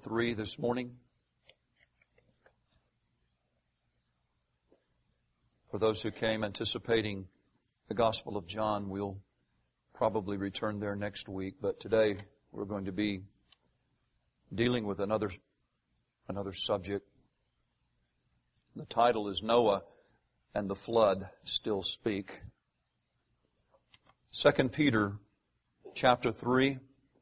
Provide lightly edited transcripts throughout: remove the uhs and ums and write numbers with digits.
3 this morning. For those who came anticipating the Gospel of John, we'll probably return there next week. But today we're going to be dealing with another subject. The title is Noah and the Flood Still Speak. 2 Peter chapter 3.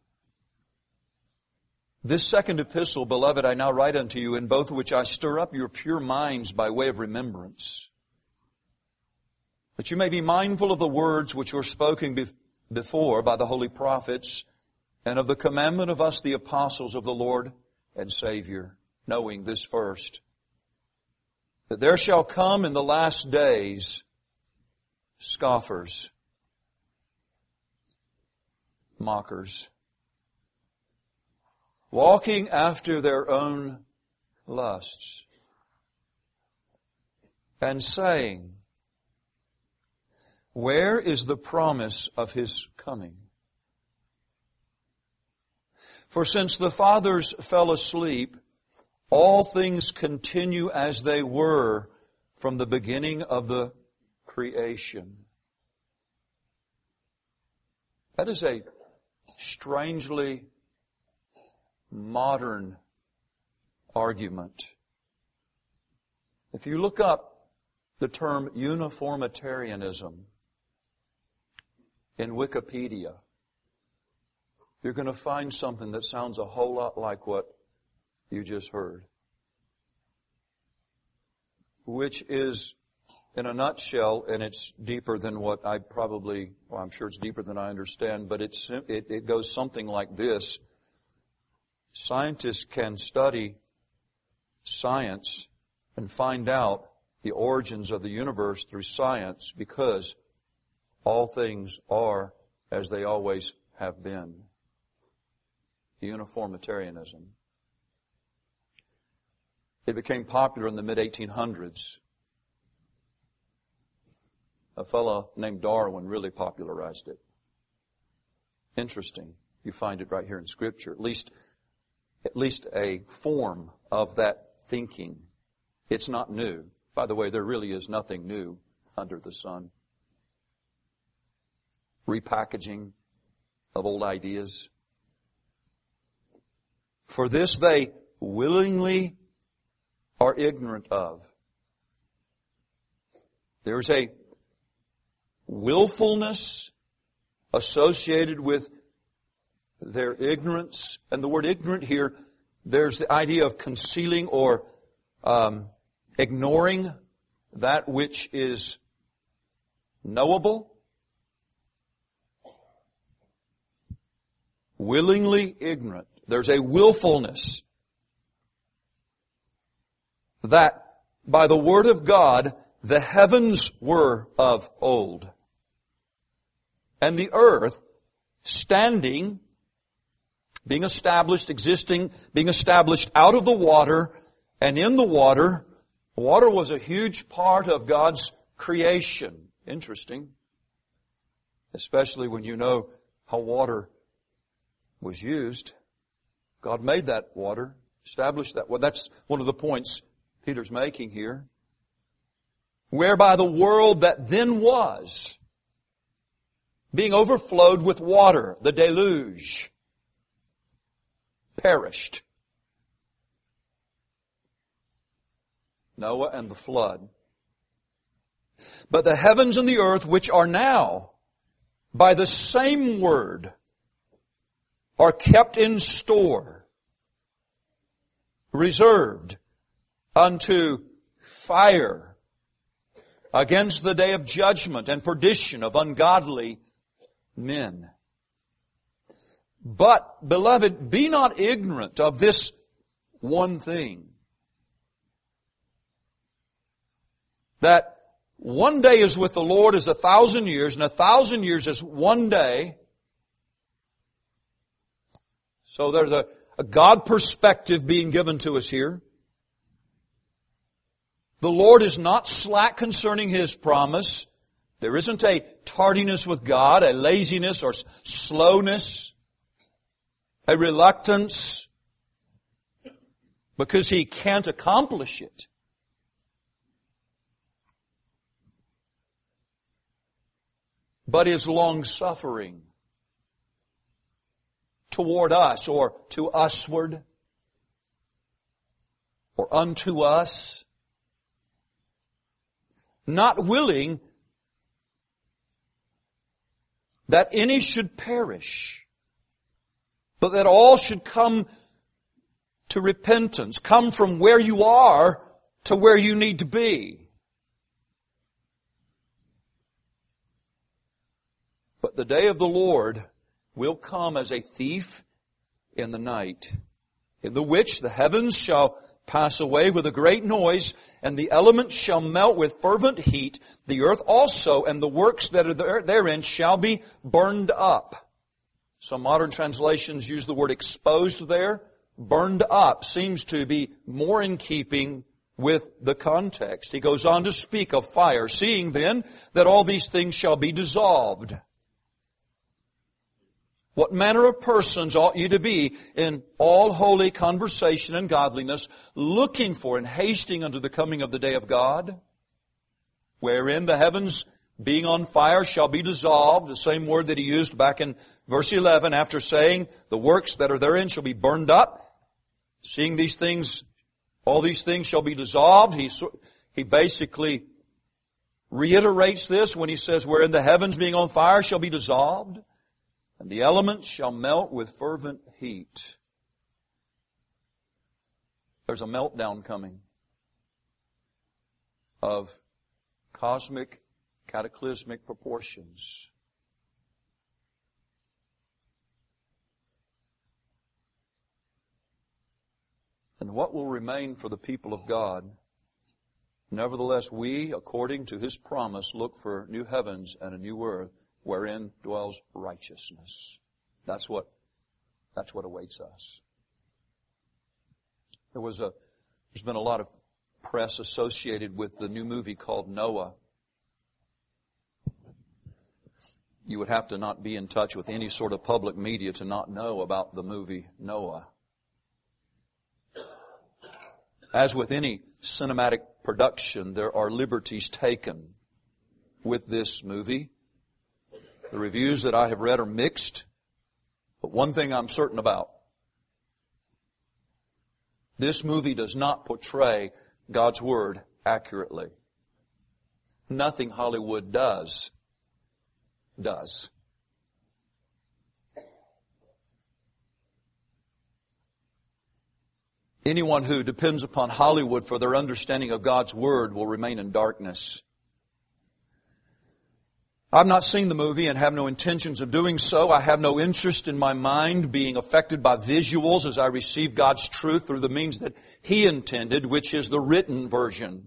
This second epistle, beloved, I now write unto you, in both which I stir up your pure minds by way of remembrance, that you may be mindful of the words which were spoken before by the holy prophets, and of the commandment of us, the apostles of the Lord and Savior, knowing this first, that there shall come in the last days scoffers, mockers, walking after their own lusts, and saying, where is the promise of His coming? For since the fathers fell asleep, all things continue as they were from the beginning of the creation. That is a strangely modern argument. If you look up the term uniformitarianism in Wikipedia, you're going to find something that sounds a whole lot like what you just heard, which is, in a nutshell, and it's deeper than what I'm sure it's deeper than I understand, but it goes something like this. Scientists can study science and find out the origins of the universe through science because all things are as they always have been. Uniformitarianism. It became popular in the mid-1800s. A fellow named Darwin really popularized it. Interesting. You find it right here in Scripture. At least a form of that thinking. It's not new. By the way, there really is nothing new under the sun. Repackaging of old ideas. For this they willingly are ignorant of. There's a willfulness associated with their ignorance. And the word ignorant here, there's the idea of concealing or ignoring that which is knowable. Willingly ignorant. There's a willfulness that by the Word of God the heavens were of old, and the earth standing, being established, existing, being established out of the water and in the water. Water was a huge part of God's creation. Interesting. Especially when you know how water was used. God made that water, established that. Well, that's one of the points Peter's making here. Whereby the world that then was, being overflowed with water, the deluge, perished. Noah and the flood. But the heavens and the earth, which are now, by the same word, are kept in store, reserved unto fire against the day of judgment and perdition of ungodly men. But, beloved, be not ignorant of this one thing, that one day is with the Lord as 1,000 years, and 1,000 years is one day. So there's a God perspective being given to us here. The Lord is not slack concerning His promise. There isn't a tardiness with God, a laziness or slowness, a reluctance. because He can't accomplish it. But is long-suffering toward us, or to usward, or unto us, not willing that any should perish, but that all should come to repentance, come from where you are to where you need to be. But the day of the Lord will come as a thief in the night, in the which the heavens shall pass away with a great noise, and the elements shall melt with fervent heat. The earth also and the works that are therein shall be burned up. Some modern translations use the word exposed there. Burned up seems to be more in keeping with the context. He goes on to speak of fire. Seeing then that all these things shall be dissolved. What manner of persons ought you to be in all holy conversation and godliness, looking for and hasting unto the coming of the day of God, wherein the heavens being on fire shall be dissolved, the same word that he used back in verse 11, after saying, the works that are therein shall be burned up. Seeing these things, all these things shall be dissolved. He basically reiterates this when he says, wherein the heavens being on fire shall be dissolved, and the elements shall melt with fervent heat. There's a meltdown coming of cosmic, cataclysmic proportions. And what will remain for the people of God? Nevertheless, we, according to His promise, look for new heavens and a new earth, wherein dwells righteousness. That's what awaits us. There's been a lot of press associated with the new movie called Noah. You would have to not be in touch with any sort of public media to not know about the movie Noah. As with any cinematic production, there are liberties taken with this movie. The reviews that I have read are mixed, but one thing I'm certain about: this movie does not portray God's Word accurately. Nothing Hollywood does. Anyone who depends upon Hollywood for their understanding of God's Word will remain in darkness. I've not seen the movie and have no intentions of doing so. I have no interest in my mind being affected by visuals as I receive God's truth through the means that He intended, which is the written version.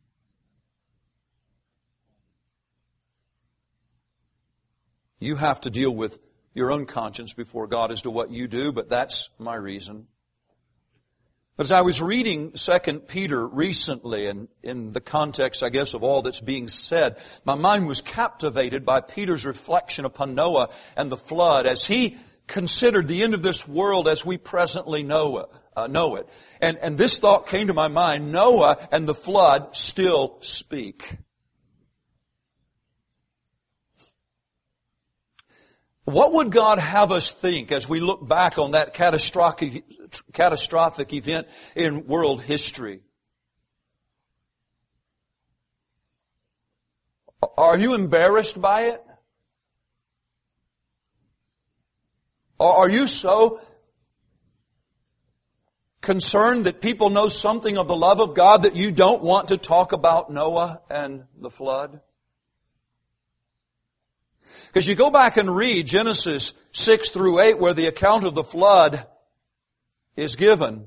You have to deal with your own conscience before God as to what you do, but that's my reason. But as I was reading 2 Peter recently, and in the context, I guess, of all that's being said, my mind was captivated by Peter's reflection upon Noah and the flood as he considered the end of this world as we presently know it. And this thought came to my mind: Noah and the flood still speak. What would God have us think as we look back on that catastrophic event in world history? Are you embarrassed by it? Or are you so concerned that people know something of the love of God that you don't want to talk about Noah and the flood? Because you go back and read Genesis 6 through 8, where the account of the flood is given.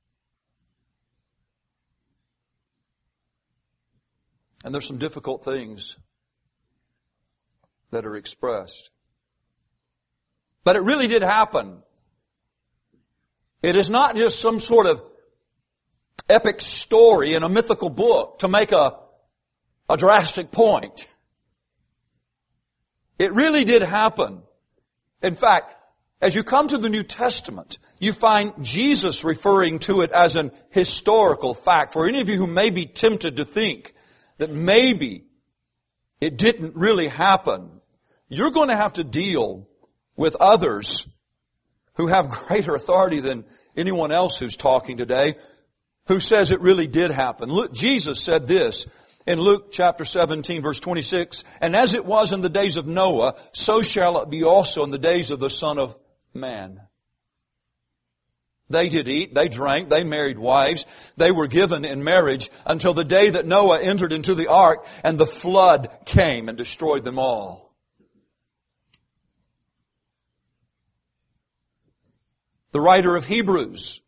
And there's some difficult things that are expressed. But it really did happen. It is not just some sort of epic story in a mythical book to make a drastic point. It really did happen. In fact, as you come to the New Testament, you find Jesus referring to it as an historical fact. For any of you who may be tempted to think that maybe it didn't really happen, you're going to have to deal with others who have greater authority than anyone else who's talking today, who says it really did happen. Look, Jesus said this in Luke chapter 17, verse 26, "And as it was in the days of Noah, so shall it be also in the days of the Son of Man." They did eat, they drank, they married wives, they were given in marriage until the day that Noah entered into the ark and the flood came and destroyed them all. The writer of Hebrews,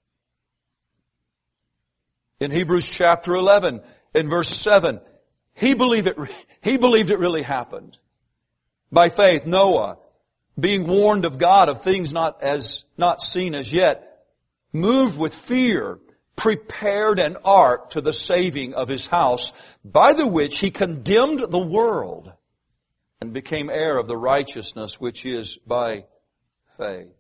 in Hebrews chapter 11, in verse 7, he believed it really happened. By faith, Noah, being warned of God of things not seen as yet, moved with fear, prepared an ark to the saving of his house, by the which he condemned the world and became heir of the righteousness which is by faith.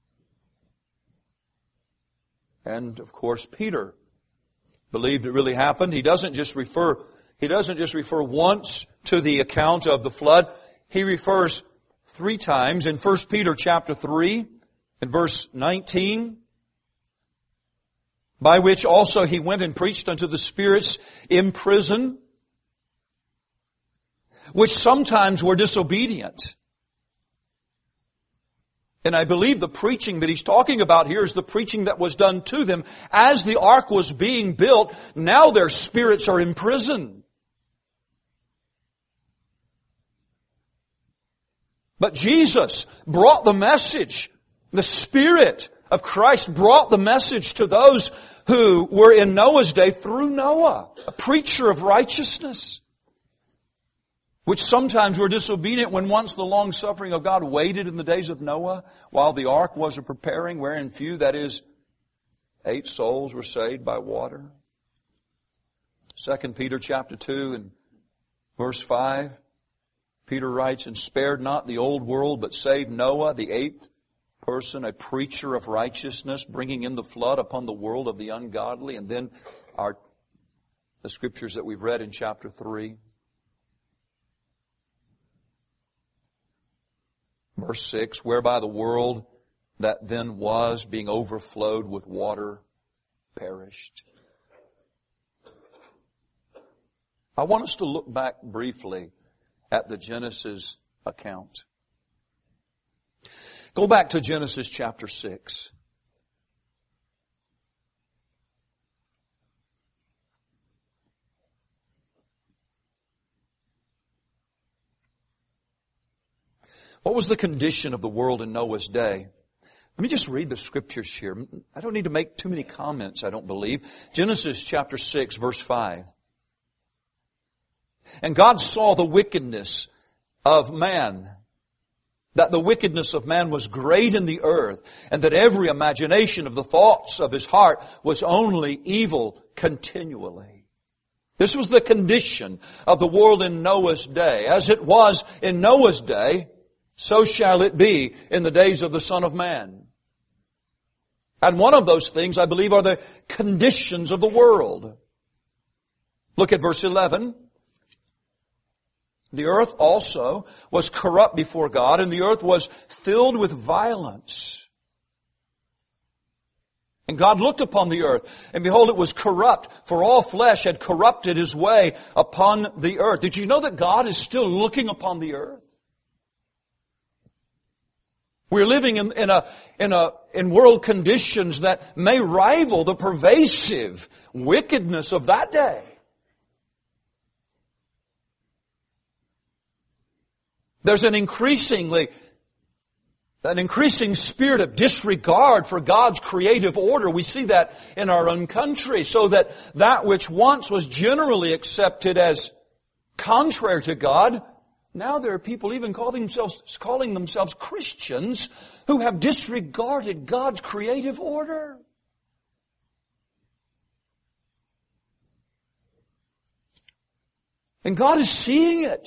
And of course, Peter believed it really happened. He doesn't just refer once to the account of the flood. He refers 3 times in 1 Peter chapter 3 in verse 19. By which also he went and preached unto the spirits in prison, which sometimes were disobedient. And I believe the preaching that he's talking about here is the preaching that was done to them as the ark was being built. Now their spirits are in prison. But Jesus brought the message. The Spirit of Christ brought the message to those who were in Noah's day through Noah, a preacher of righteousness, which sometimes were disobedient when once the long-suffering of God waited in the days of Noah while the ark was preparing, wherein few, that is, 8 souls were saved by water. 2 Peter chapter 2 and verse 5, Peter writes, "And spared not the old world, but saved Noah, the 8th person, a preacher of righteousness, bringing in the flood upon the world of the ungodly." And then the scriptures that we've read in chapter 3. Verse 6, "Whereby the world that then was, being overflowed with water, perished." I want us to look back briefly at the Genesis account. Go back to Genesis chapter 6. What was the condition of the world in Noah's day? Let me just read the scriptures here. I don't need to make too many comments, I don't believe. Genesis chapter 6, verse 5. "And God saw the wickedness of man, that the wickedness of man was great in the earth, and that every imagination of the thoughts of his heart was only evil continually." This was the condition of the world in Noah's day. As it was in Noah's day, so shall it be in the days of the Son of Man. And one of those things, I believe, are the conditions of the world. Look at verse 11. "The earth also was corrupt before God, and the earth was filled with violence. And God looked upon the earth, and behold, it was corrupt, for all flesh had corrupted his way upon the earth." Did you know that God is still looking upon the earth? We're living in world conditions that may rival the pervasive wickedness of that day. There's an increasing spirit of disregard for God's creative order. We see that in our own country, so that which once was generally accepted as contrary to God, now there are people even calling themselves Christians who have disregarded God's creative order. And God is seeing it,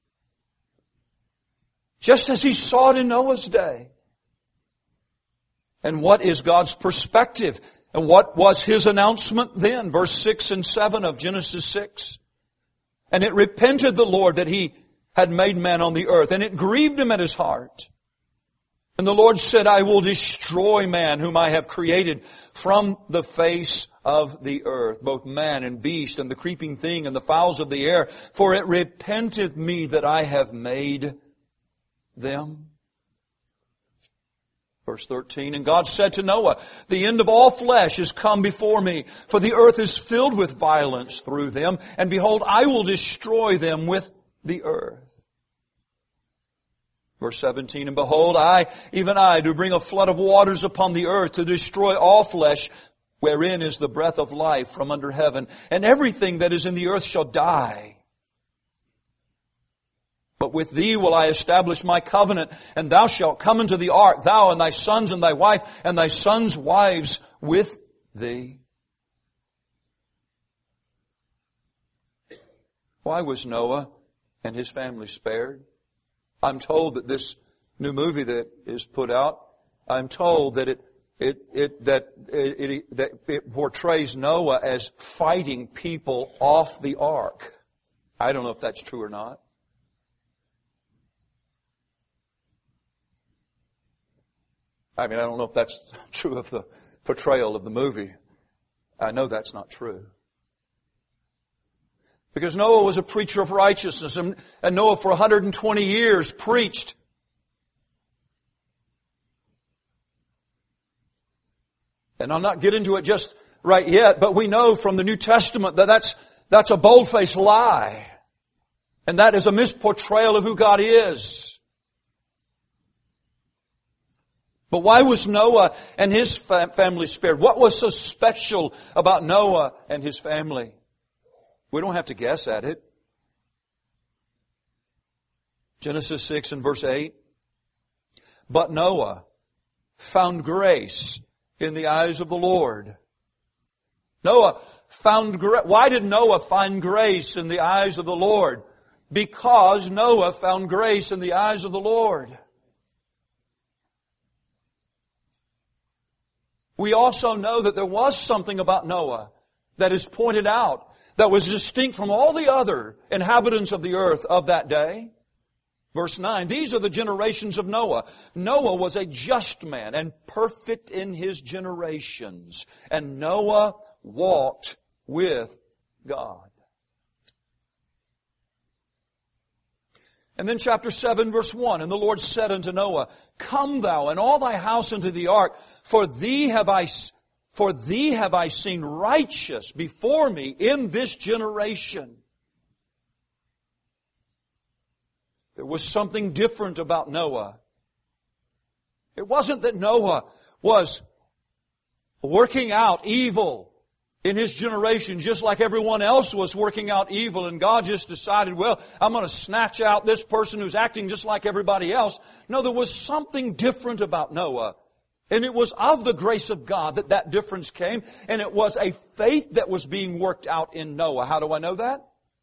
just as He saw it in Noah's day. And what is God's perspective? And what was His announcement then? Verse 6 and 7 of Genesis 6. And it repented the Lord that He had made man on the earth, and it grieved Him at His heart. And the Lord said, I will destroy man whom I have created from the face of the earth, both man and beast and the creeping thing and the fowls of the air, for it repenteth me that I have made them. Verse 13, and God said to Noah, the end of all flesh is come before me, for the earth is filled with violence through them, and behold, I will destroy them with the earth. Verse 17, and behold, I, even I, do bring a flood of waters upon the earth to destroy all flesh, wherein is the breath of life from under heaven, and everything that is in the earth shall die. But with thee will I establish my covenant, and thou shalt come into the ark, thou and thy sons and thy wife, and thy sons' wives with thee. Why was Noah and his family spared? I'm told that this new movie that is put out, I'm told that it portrays Noah as fighting people off the ark. I don't know if that's true or not. I don't know if that's true of the portrayal of the movie. I know that's not true. Because Noah was a preacher of righteousness, and Noah for 120 years preached. And I'll not get into it just right yet, but we know from the New Testament that that's a bold-faced lie. And that is a misportrayal of who God is. But why was Noah and his family spared? What was so special about Noah and his family? We don't have to guess at it. Genesis 6 and verse 8. But Noah found grace in the eyes of the Lord. Noah found grace. Why did Noah find grace in the eyes of the Lord? Because Noah found grace in the eyes of the Lord. We also know that there was something about Noah that is pointed out that was distinct from all the other inhabitants of the earth of that day. Verse 9, these are the generations of Noah. Noah was a just man and perfect in his generations. And Noah walked with God. And then chapter 7 verse 1, and the Lord said unto Noah, come thou and all thy house into the ark, for thee have I seen righteous before me in this generation. There was something different about Noah. It wasn't that Noah was working out evil in his generation just like everyone else was working out evil, and God just decided, well, I'm going to snatch out this person who's acting just like everybody else. No, there was something different about Noah. And it was of the grace of God that difference came. And it was a faith that was being worked out in Noah. How do I know that?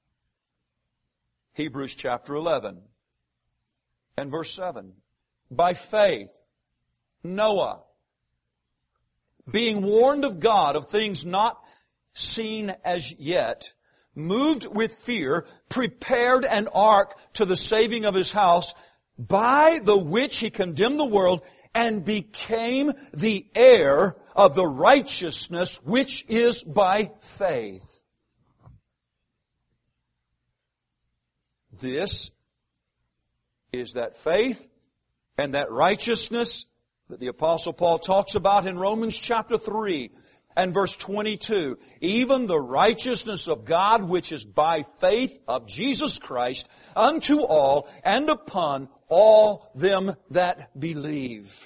Hebrews chapter 11 and verse 7. By faith, Noah, being warned of God of things not seen as yet, moved with fear, prepared an ark to the saving of his house, by the which he condemned the world, and became the heir of the righteousness which is by faith. This is that faith and that righteousness that the Apostle Paul talks about in Romans chapter 3 and verse 22. Even the righteousness of God which is by faith of Jesus Christ unto all and upon all them that believe.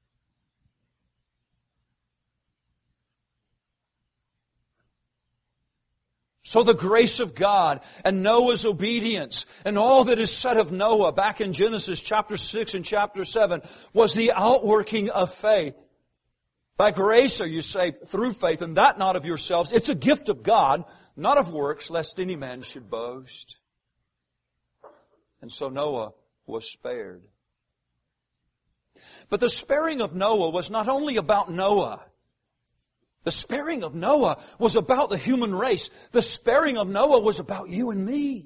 So the grace of God and Noah's obedience and all that is said of Noah back in Genesis chapter 6 and chapter 7 was the outworking of faith. By grace are you saved through faith, and that not of yourselves. It's a gift of God, not of works, lest any man should boast. And so Noah was spared. But the sparing of Noah was not only about Noah. The sparing of Noah was about the human race. The sparing of Noah was about you and me.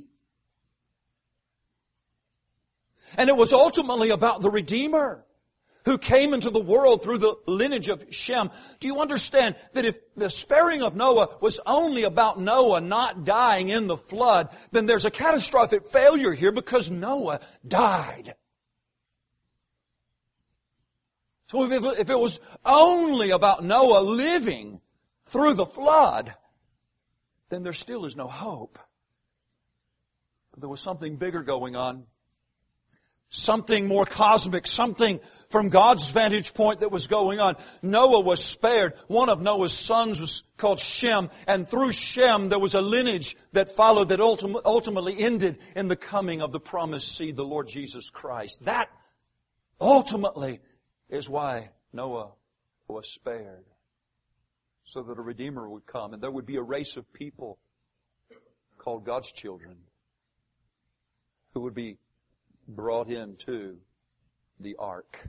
And it was ultimately about the Redeemer who came into the world through the lineage of Shem. Do you understand that if the sparing of Noah was only about Noah not dying in the flood, then there's a catastrophic failure here because Noah died. So if it was only about Noah living through the flood, then there still is no hope. But there was something bigger going on. Something more cosmic, something from God's vantage point that was going on. Noah was spared. One of Noah's sons was called Shem, and through Shem there was a lineage that followed that ultimately ended in the coming of the promised seed, the Lord Jesus Christ. That ultimately is why Noah was spared. So that a Redeemer would come, and there would be a race of people called God's children who would be brought into the ark.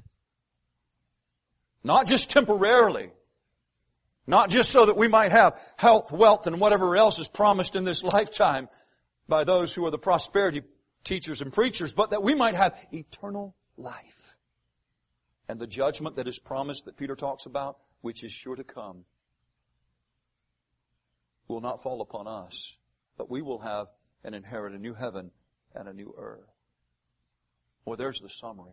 Not just temporarily. Not just so that we might have health, wealth, and whatever else is promised in this lifetime by those who are the prosperity teachers and preachers, but that we might have eternal life. And the judgment that is promised that Peter talks about, which is sure to come, will not fall upon us, but we will have and inherit a new heaven and a new earth. Well, there's the summary.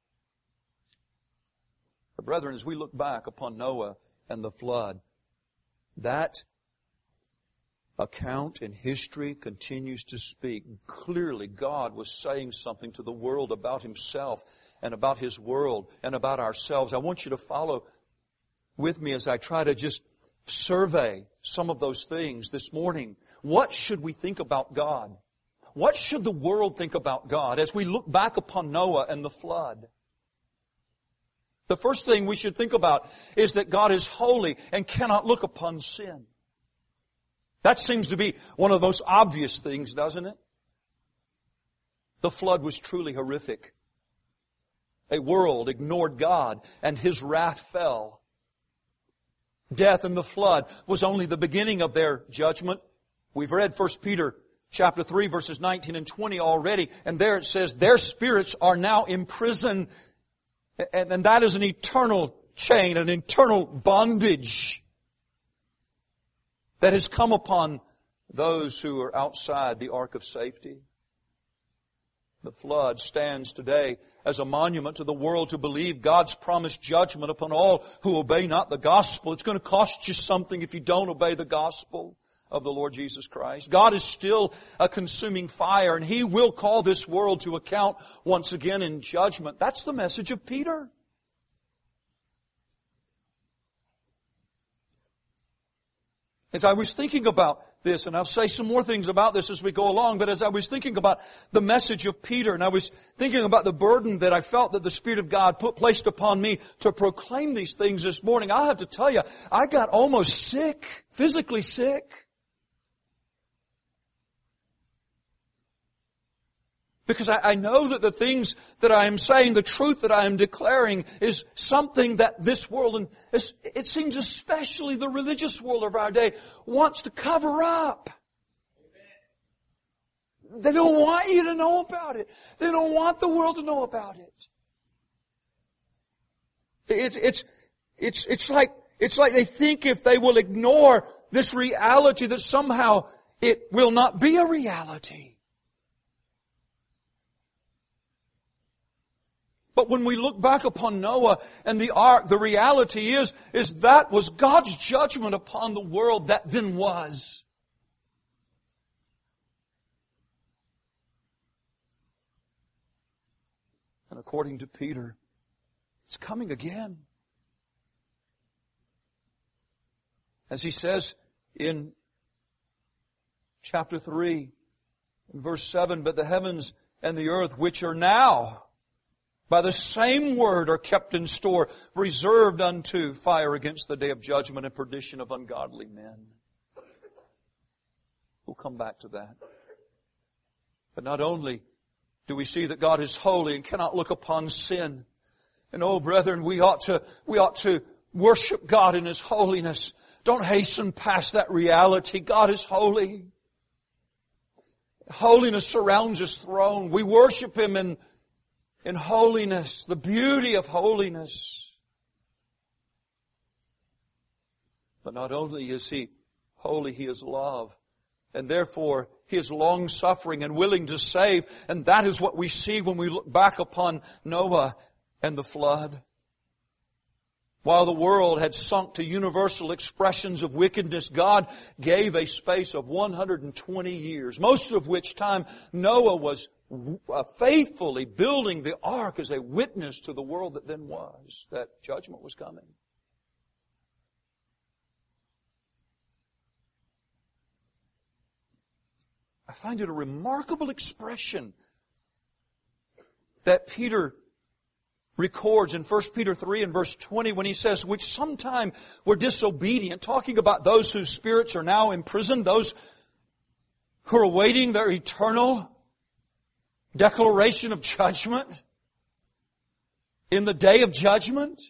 But brethren, as we look back upon Noah and the flood, that account in history continues to speak. Clearly, God was saying something to the world about Himself and about His world and about ourselves. I want you to follow with me as I try to just survey some of those things this morning. What should we think about God? What should the world think about God as we look back upon Noah and the flood? The first thing we should think about is that God is holy and cannot look upon sin. That seems to be one of the most obvious things, doesn't it? The flood was truly horrific. A world ignored God and His wrath fell. Death in the flood was only the beginning of their judgment. We've read 1 Peter chapter 3 verses 19 and 20 already, and there it says, their spirits are now imprisoned, and that is an eternal chain, an eternal bondage that has come upon those who are outside the ark of safety. The flood stands today as a monument to the world to believe God's promised judgment upon all who obey not the gospel. It's going to cost you something if you don't obey the gospel of the Lord Jesus Christ. God is still a consuming fire, and He will call this world to account once again in judgment. That's the message of Peter. As I was thinking about this, and I'll say some more things about this as we go along, but as I was thinking about the message of Peter, and I was thinking about the burden that I felt that the Spirit of God placed upon me to proclaim these things this morning, I have to tell you, I got almost sick, physically sick. Because I know that the things that I am saying, the truth that I am declaring is something that this world, and it seems especially the religious world of our day, wants to cover up. They don't want you to know about it. They don't want the world to know about it. It's like they think if they will ignore this reality that somehow it will not be a reality. But when we look back upon Noah and the ark, the reality is that was God's judgment upon the world that then was. And according to Peter, it's coming again. As he says in chapter 3, in verse 7, but the heavens and the earth which are now by the same word are kept in store, reserved unto fire against the day of judgment and perdition of ungodly men. We'll come back to that. But not only do we see that God is holy and cannot look upon sin, And oh, brethren, we ought to worship God in His holiness. Don't hasten past that reality. God is holy. Holiness surrounds His throne. We worship Him in holiness, the beauty of holiness. But not only is He holy, He is love. And therefore, He is long-suffering and willing to save. And that is what we see when we look back upon Noah and the flood. While the world had sunk to universal expressions of wickedness, God gave a space of 120 years, most of which time Noah was faithfully building the ark as a witness to the world that then was, that judgment was coming. I find it a remarkable expression that Peter records in 1 Peter 3 and verse 20 when he says, which sometime were disobedient, talking about those whose spirits are now imprisoned, those who are awaiting their eternal declaration of judgment in the day of judgment.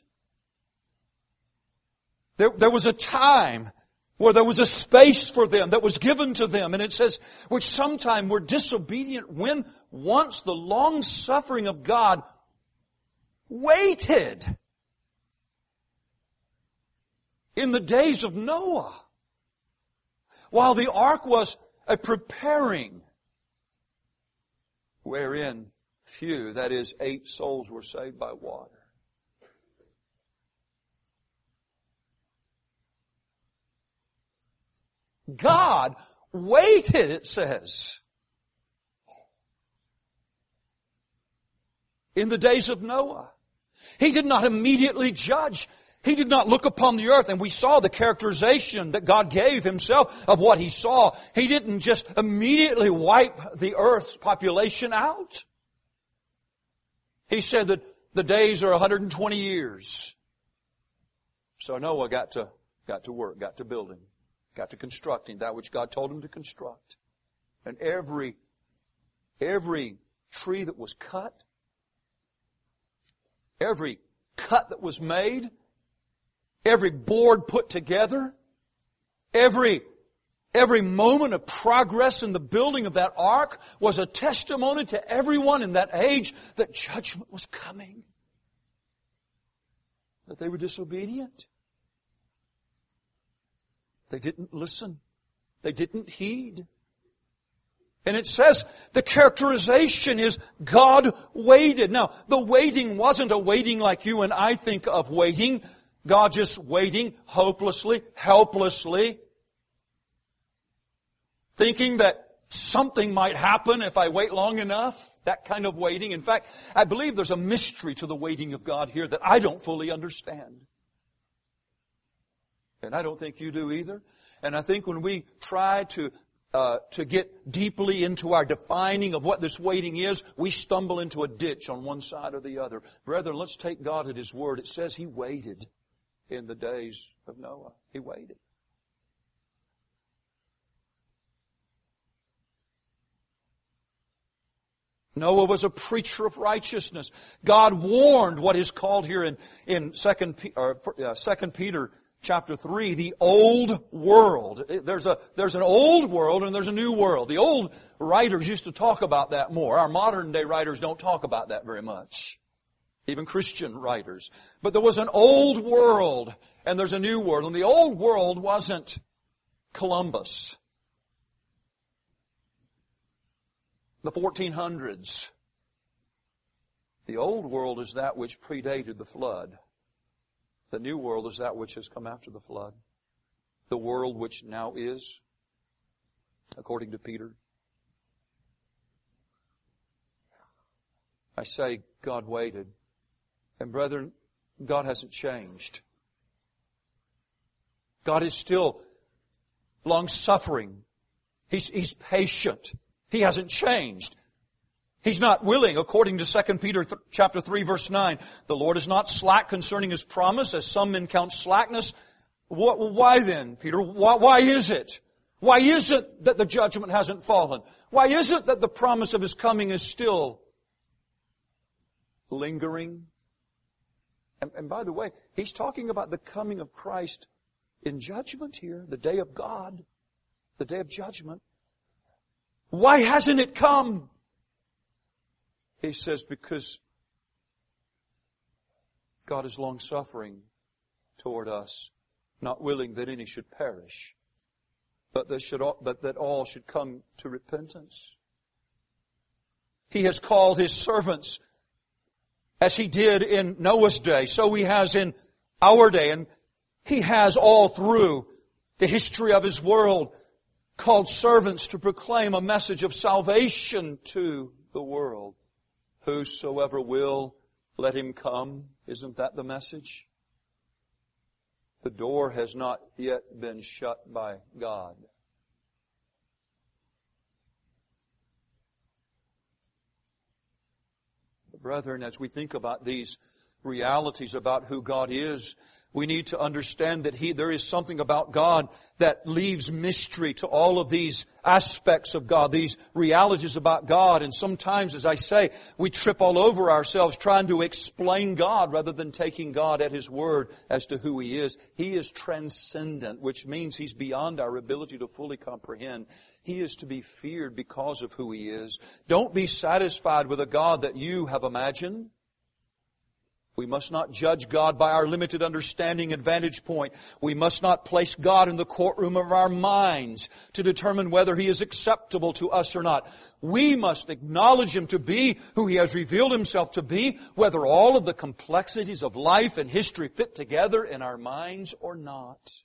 There was a time where there was a space for them that was given to them. And it says, which sometime were disobedient when once the long suffering of God waited in the days of Noah while the ark was a preparing wherein few, that is 8 souls were saved by water. God waited, it says, in the days of Noah. He did not immediately judge. He did not look upon the earth, and we saw the characterization that God gave Himself of what He saw. He didn't just immediately wipe the earth's population out. He said that the days are 120 years. So Noah got to work, got to building, got to constructing that which God told him to construct. And every tree that was cut, every cut that was made, every board put together, every moment of progress in the building of that ark was a testimony to everyone in that age that judgment was coming. That they were disobedient. They didn't listen. They didn't heed. And it says the characterization is God waited. Now, the waiting wasn't a waiting like you and I think of waiting. God just waiting hopelessly, helplessly, thinking that something might happen if I wait long enough. That kind of waiting. In fact, I believe there's a mystery to the waiting of God here that I don't fully understand. And I don't think you do either. And I think when we try to get deeply into our defining of what this waiting is, we stumble into a ditch on one side or the other. Brethren, let's take God at His word. It says He waited in the days of Noah. He waited. Noah was a preacher of righteousness. God warned what is called here in 2 Peter chapter 3, the old world. There's an old world and there's a new world. The old writers used to talk about that more. Our modern day writers don't talk about that very much. Even Christian writers. But there was an old world and there's a new world. And the old world wasn't Columbus, the 1400s. The old world is that which predated the flood. The new world is that which has come after the flood. The world which now is, according to Peter. I say God waited. And brethren, God hasn't changed. God is still long-suffering. He's patient. He hasn't changed. He's not willing, according to 2 Peter chapter 3, verse 9. The Lord is not slack concerning His promise, as some men count slackness. Why then, Peter? Why is it? Why is it that the judgment hasn't fallen? Why is it that the promise of His coming is still lingering? And by the way, He's talking about the coming of Christ in judgment here, the day of God, the day of judgment. Why hasn't it come? He says, because God is long-suffering toward us, not willing that any should perish, but that all should come to repentance. He has called His servants, as He did in Noah's day, so He has in our day, and He has all through the history of His world called servants to proclaim a message of salvation to the world. Whosoever will, let him come. Isn't that the message? The door has not yet been shut by God. Brethren, as we think about these realities about who God is, we need to understand that there is something about God that leaves mystery to all of these aspects of God, these realities about God. And sometimes, as I say, we trip all over ourselves trying to explain God rather than taking God at His word as to who He is. He is transcendent, which means He's beyond our ability to fully comprehend. He is to be feared because of who He is. Don't be satisfied with a God that you have imagined. We must not judge God by our limited understanding and vantage point. We must not place God in the courtroom of our minds to determine whether He is acceptable to us or not. We must acknowledge Him to be who He has revealed Himself to be, whether all of the complexities of life and history fit together in our minds or not.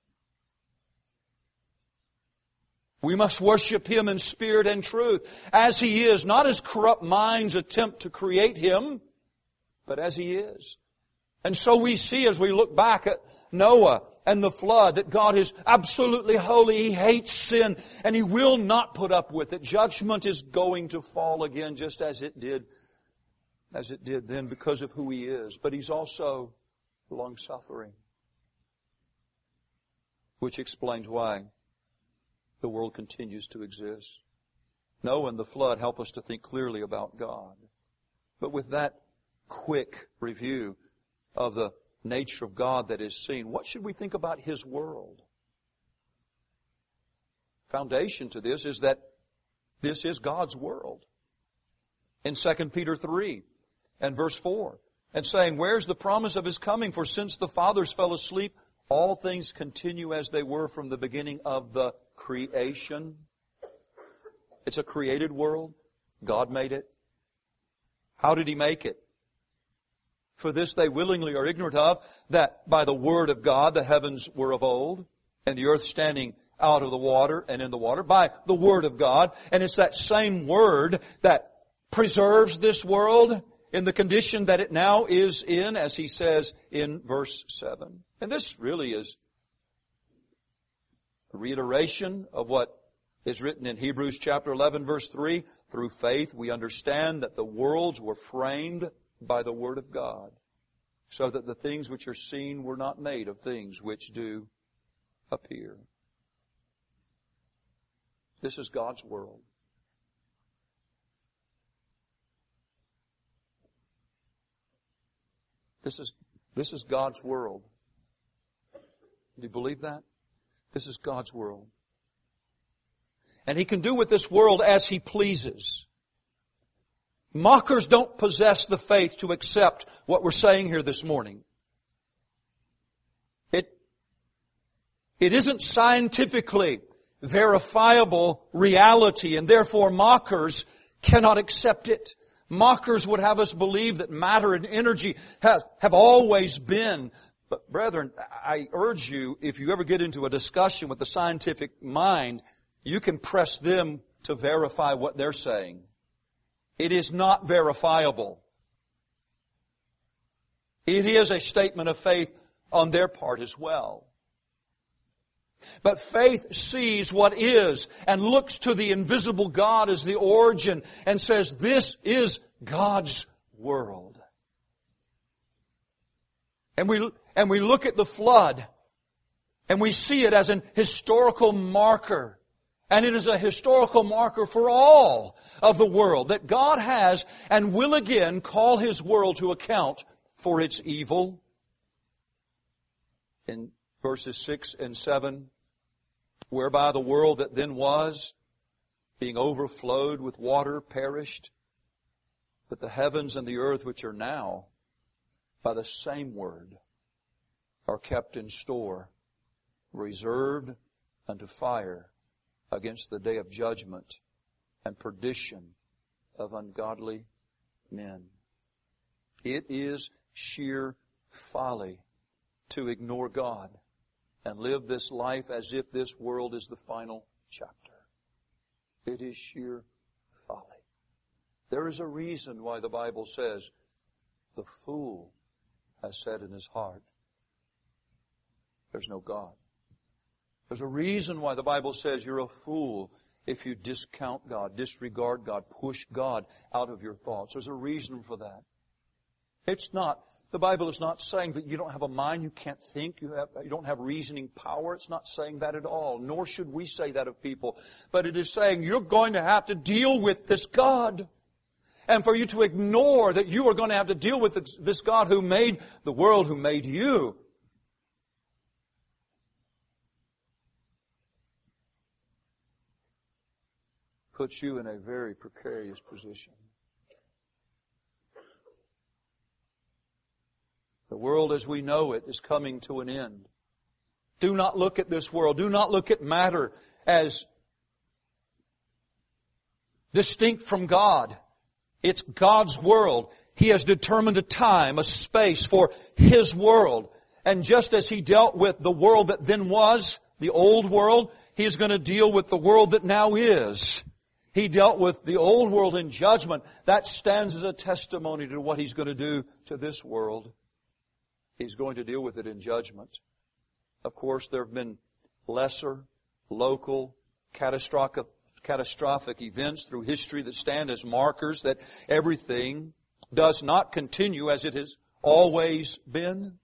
We must worship Him in spirit and truth, as He is, not as corrupt minds attempt to create Him, but as He is. And so we see as we look back at Noah and the flood that God is absolutely holy. He hates sin and He will not put up with it. Judgment is going to fall again just as it did then because of who He is. But He's also long-suffering, which explains why the world continues to exist. Noah and the flood help us to think clearly about God. But with that quick review of the nature of God that is seen, what should we think about His world? Foundation to this is that this is God's world. In 2 Peter 3 and verse 4, and saying, where's the promise of His coming? For since the fathers fell asleep, all things continue as they were from the beginning of the creation. It's a created world. God made it. How did He make it? For this they willingly are ignorant of, that by the word of God the heavens were of old, and the earth standing out of the water and in the water, by the word of God. And it's that same word that preserves this world in the condition that it now is in, as he says in verse 7. And this really is a reiteration of what is written in Hebrews chapter 11, verse 3. Through faith we understand that the worlds were framed by the word of God, so that the things which are seen were not made of things which do appear. This is God's world. This is God's world. Do you believe that? This is God's world. And He can do with this world as He pleases. Mockers don't possess the faith to accept what we're saying here this morning. It isn't scientifically verifiable reality, and therefore mockers cannot accept it. Mockers would have us believe that matter and energy have always been. But brethren, I urge you, if you ever get into a discussion with the scientific mind, you can press them to verify what they're saying. It is not verifiable. It is a statement of faith on their part as well. But faith sees what is and looks to the invisible God as the origin and says, this is God's world. And we look at the flood and we see it as an historical marker. And it is a historical marker for all of the world that God has and will again call His world to account for its evil. In verses 6 and 7, whereby the world that then was, being overflowed with water, perished. But the heavens and the earth which are now, by the same word, are kept in store, reserved unto fire against the day of judgment and perdition of ungodly men. It is sheer folly to ignore God and live this life as if this world is the final chapter. It is sheer folly. There is a reason why the Bible says, the fool has said in his heart, there's no God. There's a reason why the Bible says you're a fool if you discount God, disregard God, push God out of your thoughts. There's a reason for that. The Bible is not saying that you don't have a mind, you can't think, you don't have reasoning power. It's not saying that at all, nor should we say that of people. But it is saying you're going to have to deal with this God. And for you to ignore that you are going to have to deal with this God who made the world, who made you, puts you in a very precarious position. The world as we know it is coming to an end. Do not look at this world. Do not look at matter as distinct from God. It's God's world. He has determined a time, a space for His world. And just as He dealt with the world that then was, the old world, He is going to deal with the world that now is. He dealt with the old world in judgment. That stands as a testimony to what He's going to do to this world. He's going to deal with it in judgment. Of course, there have been lesser, local, catastrophic events through history that stand as markers that everything does not continue as it has always been.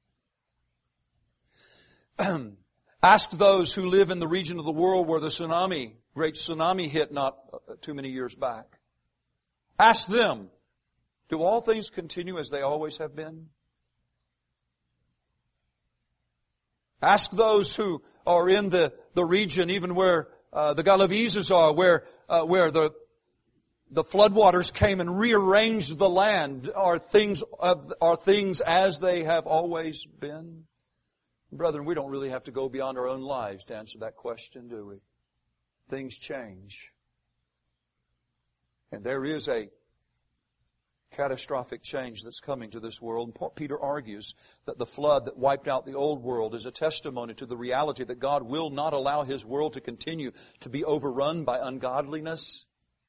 Ask those who live in the region of the world where the great tsunami hit not too many years back. Ask them, do all things continue as they always have been? Ask those who are in the region, even where the Galavezes are, where the floodwaters came and rearranged the land. Are things as they have always been? Brethren, we don't really have to go beyond our own lives to answer that question, do we? Things change. And there is a catastrophic change that's coming to this world. And Peter argues that the flood that wiped out the old world is a testimony to the reality that God will not allow His world to continue to be overrun by ungodliness.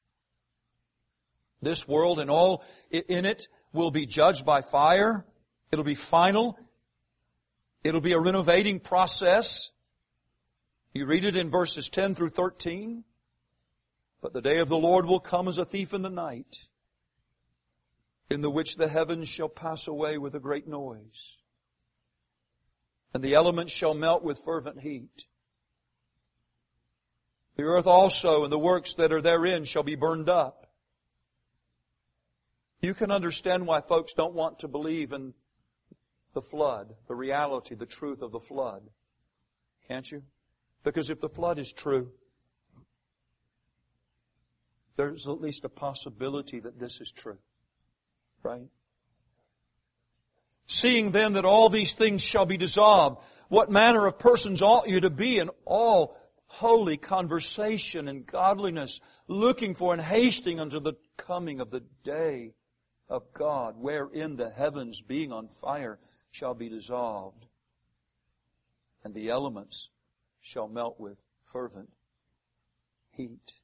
This world and all in it will be judged by fire. It'll be final. It'll be a renovating process. You read it in verses 10 through 13. But the day of the Lord will come as a thief in the night, in the which the heavens shall pass away with a great noise, and the elements shall melt with fervent heat. The earth also and the works that are therein shall be burned up. You can understand why folks don't want to believe in the flood, the reality, the truth of the flood. Can't you? Because if the flood is true, there's at least a possibility that this is true. Right? Seeing then that all these things shall be dissolved, what manner of persons ought you to be in all holy conversation and godliness, looking for and hasting unto the coming of the day of God, wherein the heavens being on fire shall be dissolved, and the elements shall melt with fervent heat.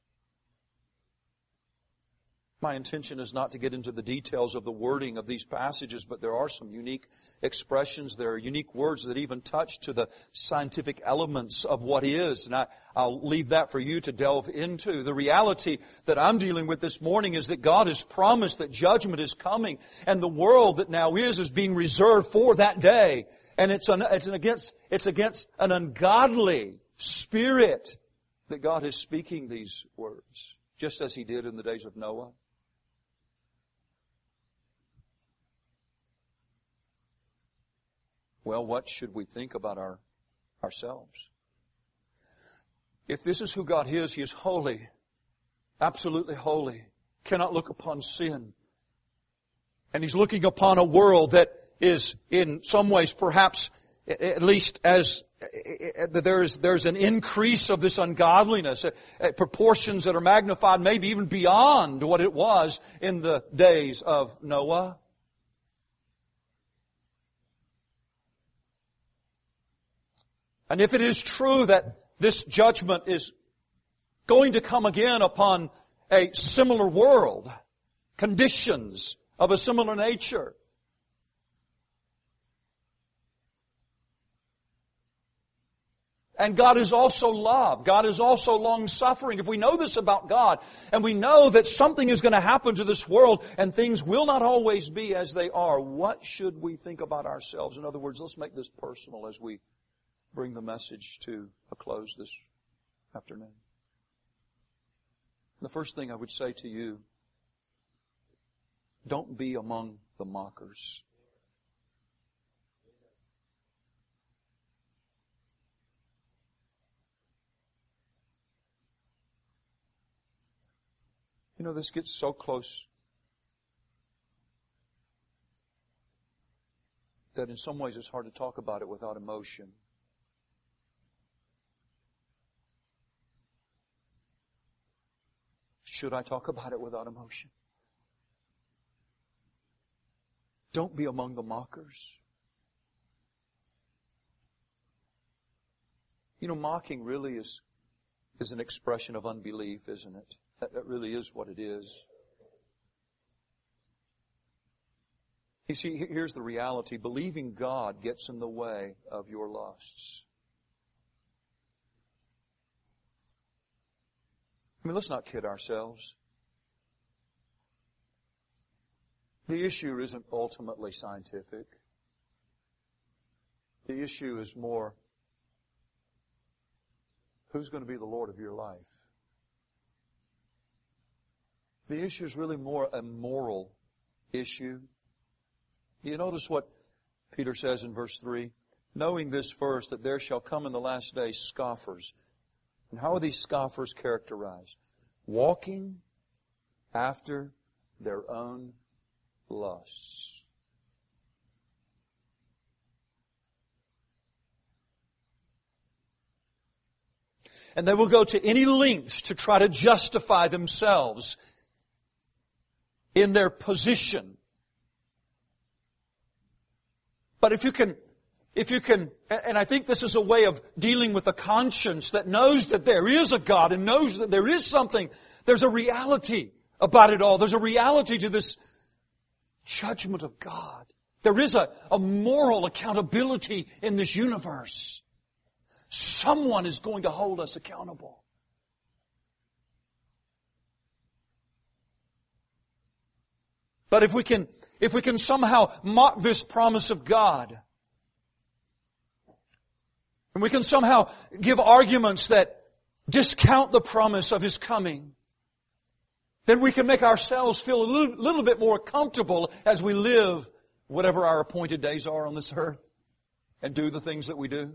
My intention is not to get into the details of the wording of these passages, but there are some unique expressions. There are unique words that even touch to the scientific elements of what is. And I'll leave that for you to delve into. The reality that I'm dealing with this morning is that God has promised that judgment is coming, and the world that now is being reserved for that day. And it's against an ungodly spirit that God is speaking these words, just as He did in the days of Noah. Well, what should we think about ourselves? If this is who God is, He is holy, absolutely holy, cannot look upon sin. And He's looking upon a world that is in some ways perhaps at least as there's an increase of this ungodliness, proportions that are magnified maybe even beyond what it was in the days of Noah. And if it is true that this judgment is going to come again upon a similar world, conditions of a similar nature, and God is also love. God is also long-suffering. If we know this about God, and we know that something is going to happen to this world, and things will not always be as they are, what should we think about ourselves? In other words, let's make this personal as we bring the message to a close this afternoon. The first thing I would say to you, don't be among the mockers. You know, this gets so close that in some ways it's hard to talk about it without emotion. Should I talk about it without emotion? Don't be among the mockers. You know, mocking really is an expression of unbelief, isn't it? That really is what it is. You see, here's the reality. Believing God gets in the way of your lusts. I mean, let's not kid ourselves. The issue isn't ultimately scientific. The issue is more, who's going to be the Lord of your life? The issue is really more a moral issue. You notice what Peter says in verse 3? Knowing this first, that there shall come in the last days scoffers. And how are these scoffers characterized? Walking after their own lusts. And they will go to any lengths to try to justify themselves in their position. But if you can, and I think this is a way of dealing with a conscience that knows that there is a God and knows that there is something, there's a reality about it all. There's a reality to this judgment of God. There is a moral accountability in this universe. Someone is going to hold us accountable. But if we can somehow mock this promise of God, and we can somehow give arguments that discount the promise of His coming, then we can make ourselves feel a little bit more comfortable as we live whatever our appointed days are on this earth and do the things that we do.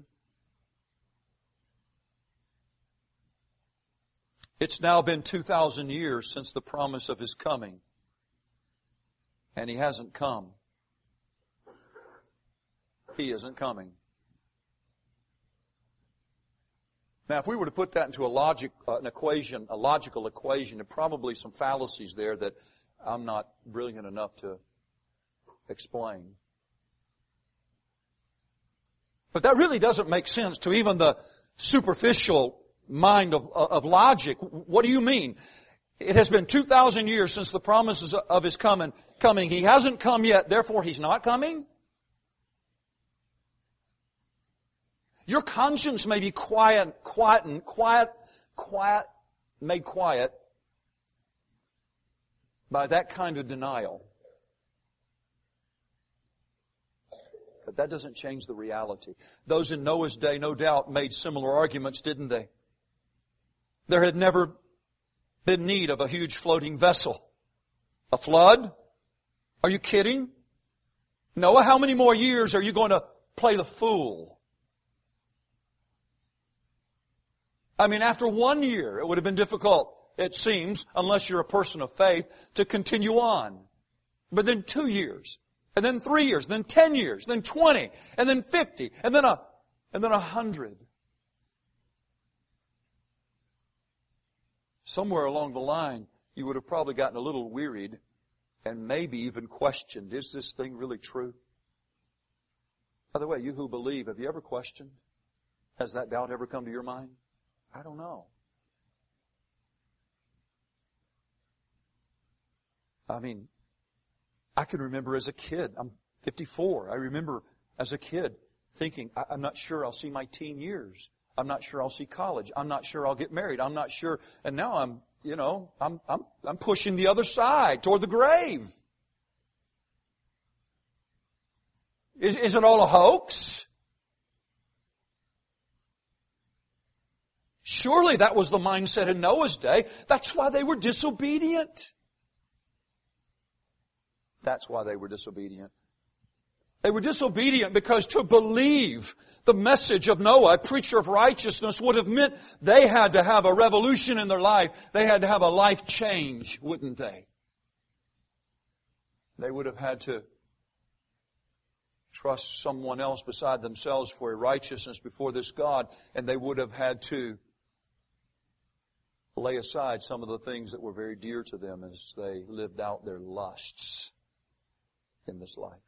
It's now been 2,000 years since the promise of His coming. And He hasn't come. He isn't coming. Now, if we were to put that into a logical equation, there are probably some fallacies there that I'm not brilliant enough to explain. But that really doesn't make sense to even the superficial mind of logic. What do you mean? It has been 2,000 years since the promises of His coming. He hasn't come yet, therefore He's not coming? Your conscience may be made quiet by that kind of denial. But that doesn't change the reality. Those in Noah's day, no doubt, made similar arguments, didn't they? There had never been need of a huge floating vessel. A flood? Are you kidding? Noah, how many more years are you going to play the fool. I mean, after 1 year, it would have been difficult, it seems, unless you're a person of faith, to continue on. But then 2 years, and then 3 years, then 10 years, then 20, and then 50, and then 100. Somewhere along the line, you would have probably gotten a little wearied and maybe even questioned, is this thing really true? By the way, you who believe, have you ever questioned? Has that doubt ever come to your mind? I don't know. I mean, I can remember as a kid, I'm 54, I remember as a kid thinking, I'm not sure I'll see my teen years. I'm not sure I'll see college. I'm not sure I'll get married. I'm not sure. And now I'm pushing the other side toward the grave. Is it all a hoax? Surely that was the mindset in Noah's day. That's why they were disobedient. That's why they were disobedient. They were disobedient because to believe the message of Noah, a preacher of righteousness, would have meant they had to have a revolution in their life. They had to have a life change, wouldn't they? They would have had to trust someone else beside themselves for a righteousness before this God, and they would have had to lay aside some of the things that were very dear to them as they lived out their lusts in this life.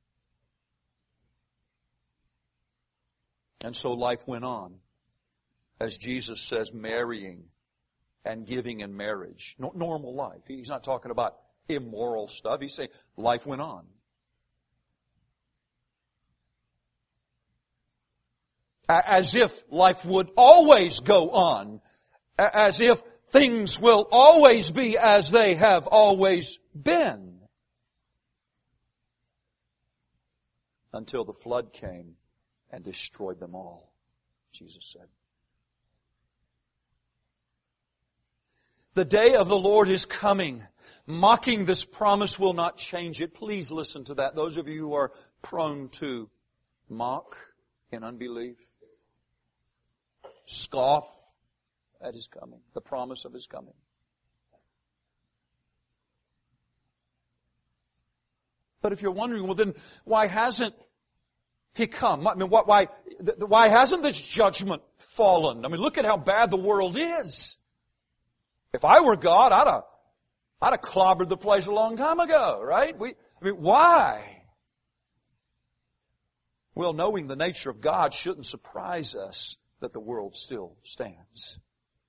And so life went on, as Jesus says, marrying and giving in marriage. Normal life. He's not talking about immoral stuff. He's saying life went on. As if life would always go on. As if things will always be as they have always been. Until the flood came and destroyed them all, Jesus said. The day of the Lord is coming. Mocking this promise will not change it. Please listen to that. Those of you who are prone to mock in unbelief, scoff at His coming, the promise of His coming. But if you're wondering, well then, why hasn't He come? I mean, why hasn't this judgment fallen? I mean, look at how bad the world is. If I were God, I'd have clobbered the place a long time ago, right? Why? Well, knowing the nature of God shouldn't surprise us that the world still stands.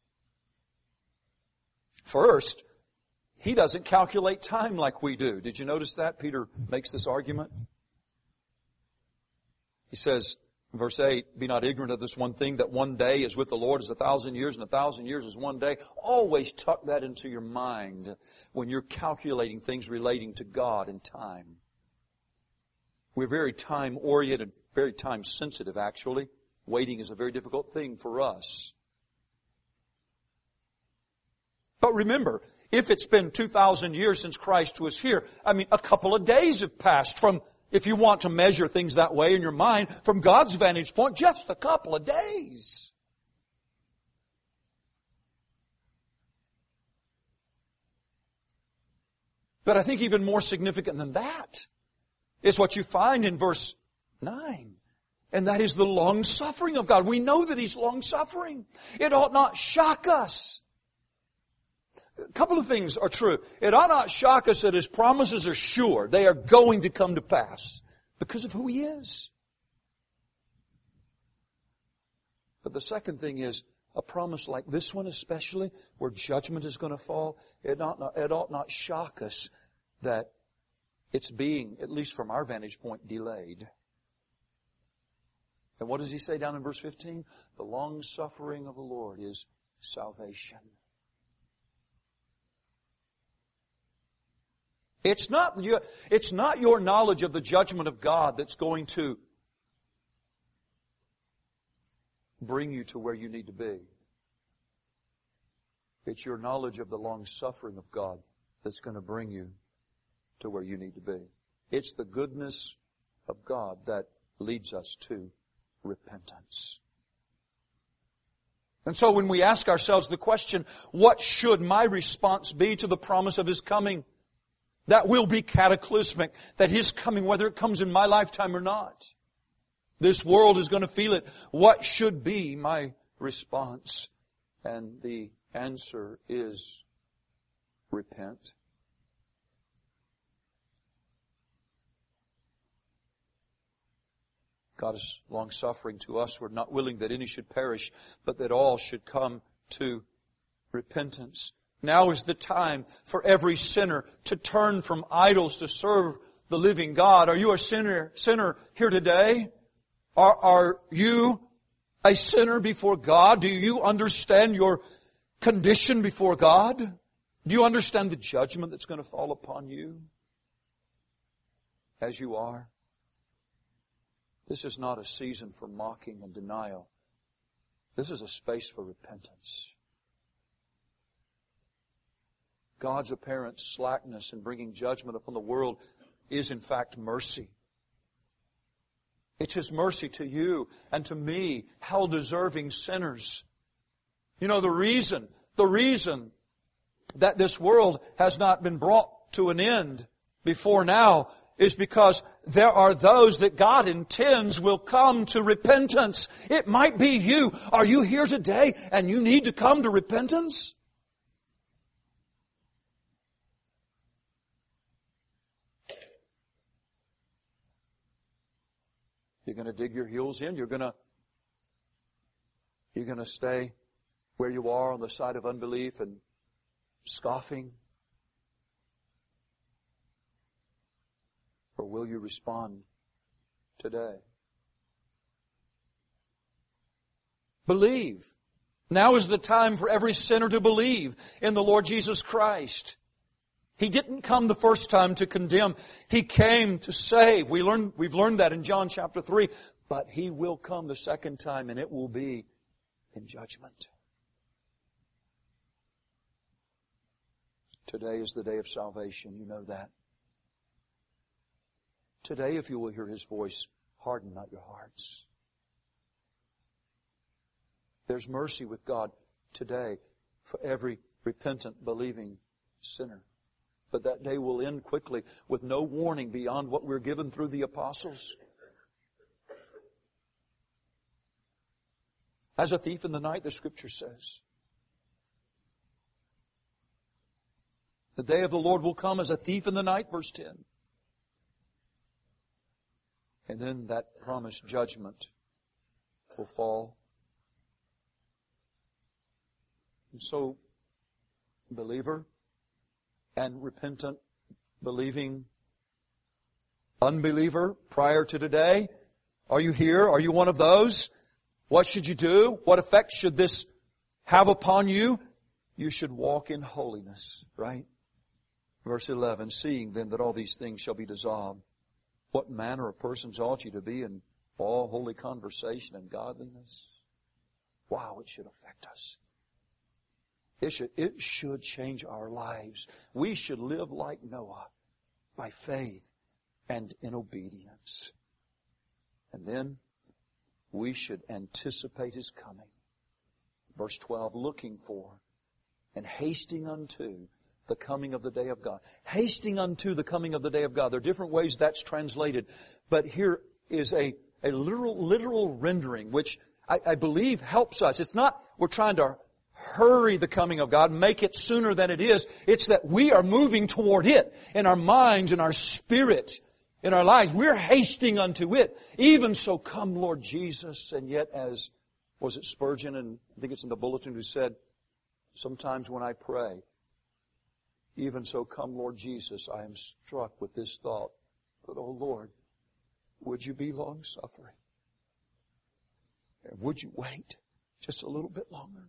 First, He doesn't calculate time like we do. Did you notice that? Peter makes this argument. He says, in verse 8, be not ignorant of this one thing, that one day is with the Lord as 1,000 years, and 1,000 years is one day. Always tuck that into your mind when you're calculating things relating to God and time. We're very time-oriented, very time-sensitive, actually. Waiting is a very difficult thing for us. But remember, if it's been 2,000 years since Christ was here, a couple of days have passed from, if you want to measure things that way in your mind, from God's vantage point, just a couple of days. But I think even more significant than that is what you find in verse 9. And that is the long-suffering of God. We know that He's long-suffering. It ought not shock us. A couple of things are true. It ought not shock us that His promises are sure. They are going to come to pass because of who He is. But the second thing is, a promise like this one especially, where judgment is going to fall, it ought not shock us that it's being, at least from our vantage point, delayed. And what does He say down in verse 15? The long-suffering of the Lord is salvation. It's not your knowledge of the judgment of God that's going to bring you to where you need to be. It's your knowledge of the long-suffering of God that's going to bring you to where you need to be. It's the goodness of God that leads us to repentance. And so when we ask ourselves the question, what should my response be to the promise of His coming? That will be cataclysmic, that His coming, whether it comes in my lifetime or not. This world is going to feel it. What should be my response? And the answer is repent. God is long-suffering to us. We're not willing that any should perish, but that all should come to repentance. Now is the time for every sinner to turn from idols to serve the living God. Are you a sinner here today? Are you a sinner before God? Do you understand your condition before God? Do you understand the judgment that's going to fall upon you as you are? This is not a season for mocking and denial. This is a space for repentance. God's apparent slackness in bringing judgment upon the world is in fact mercy. It's His mercy to you and to me, hell-deserving sinners. You know, the reason that this world has not been brought to an end before now is because there are those that God intends will come to repentance. It might be you. Are you here today and you need to come to repentance? You're going to dig your heels in. You're going to stay where you are on the side of unbelief and scoffing. Or will you respond today? Believe. Now is the time for every sinner to believe in the Lord Jesus Christ. He didn't come the first time to condemn. He came to save. We've learned that in John chapter 3. But He will come the second time, and it will be in judgment. Today is the day of salvation. You know that. Today, if you will hear His voice, harden not your hearts. There's mercy with God today for every repentant, believing sinner. But that day will end quickly with no warning beyond what we're given through the apostles. As a thief in the night, the Scripture says. The day of the Lord will come as a thief in the night, verse 10. And then that promised judgment will fall. And so, believer and repentant, believing unbeliever prior to today, are you here? Are you one of those? What should you do? What effect should this have upon you? You should walk in holiness, right? Verse 11, seeing then that all these things shall be dissolved, what manner of persons ought you to be in all holy conversation and godliness? Wow, it should affect us. It should change our lives. We should live like Noah, by faith and in obedience. And then we should anticipate His coming. Verse 12, looking for and hasting unto the coming of the day of God. Hasting unto the coming of the day of God. There are different ways that's translated. But here is a literal rendering, which I believe helps us. It's not we're trying to hurry the coming of God, make it sooner than it is. It's that we are moving toward it in our minds, in our spirit, in our lives. We're hasting unto it. Even so come, Lord Jesus. And yet, as was it Spurgeon, and I think it's in the bulletin, who said, sometimes when I pray, even so come, Lord Jesus, I am struck with this thought, but, oh Lord, would you be long-suffering? And would you wait just a little bit longer?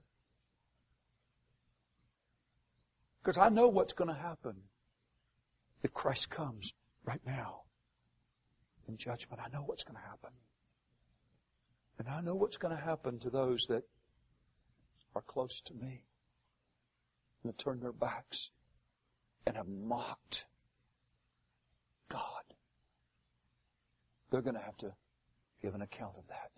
Because I know what's going to happen if Christ comes right now in judgment. I know what's going to happen. And I know what's going to happen to those that are close to me and have turned their backs and have mocked God. They're going to have to give an account of that.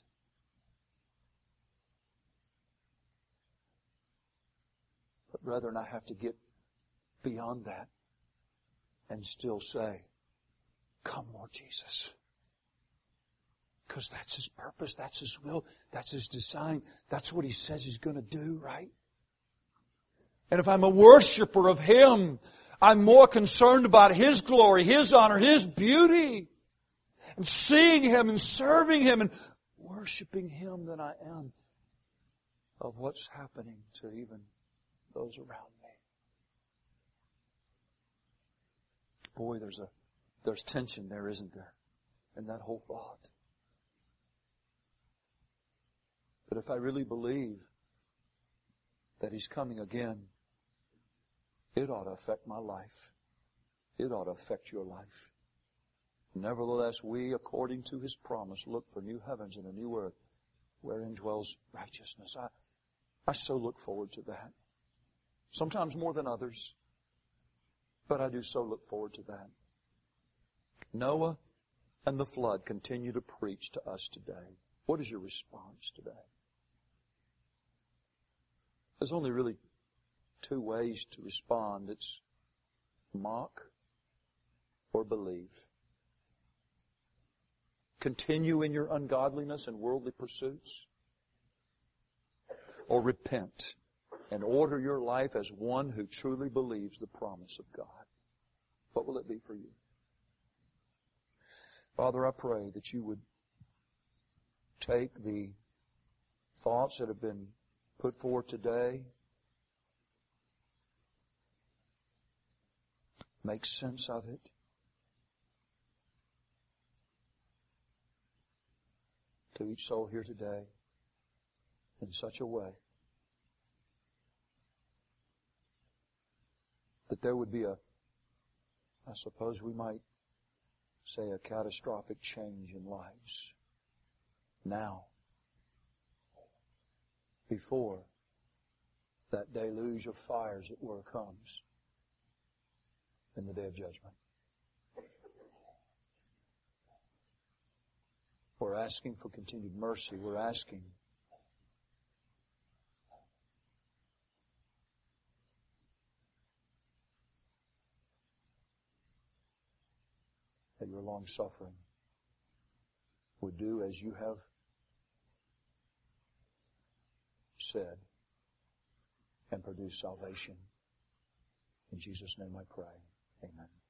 But brethren, I have to get beyond that and still say, come, Lord Jesus. Because that's His purpose, that's His will, that's His design, that's what He says He's going to do, right? And if I'm a worshiper of Him, I'm more concerned about His glory, His honor, His beauty, and seeing Him and serving Him and worshiping Him than I am of what's happening to even those around me. Boy, there's tension there, isn't there, in that whole thought. But if I really believe that He's coming again, it ought to affect my life. It ought to affect your life. Nevertheless, we, according to His promise, look for new heavens and a new earth wherein dwells righteousness. I so look forward to that. Sometimes more than others, but I do so look forward to that. Noah and the flood continue to preach to us today. What is your response today? There's only really two ways to respond. It's mock or believe. Continue in your ungodliness and worldly pursuits, or repent and order your life as one who truly believes the promise of God. What will it be for you? Father, I pray that You would take the thoughts that have been put forth today, make sense of it, to each soul here today in such a way that there would be I suppose we might say, a catastrophic change in lives now, before that deluge of fire, as it were, comes in the day of judgment. We're asking for continued mercy. We're asking that Your long-suffering would do as You have said and produce salvation. In Jesus' name I pray. Amen.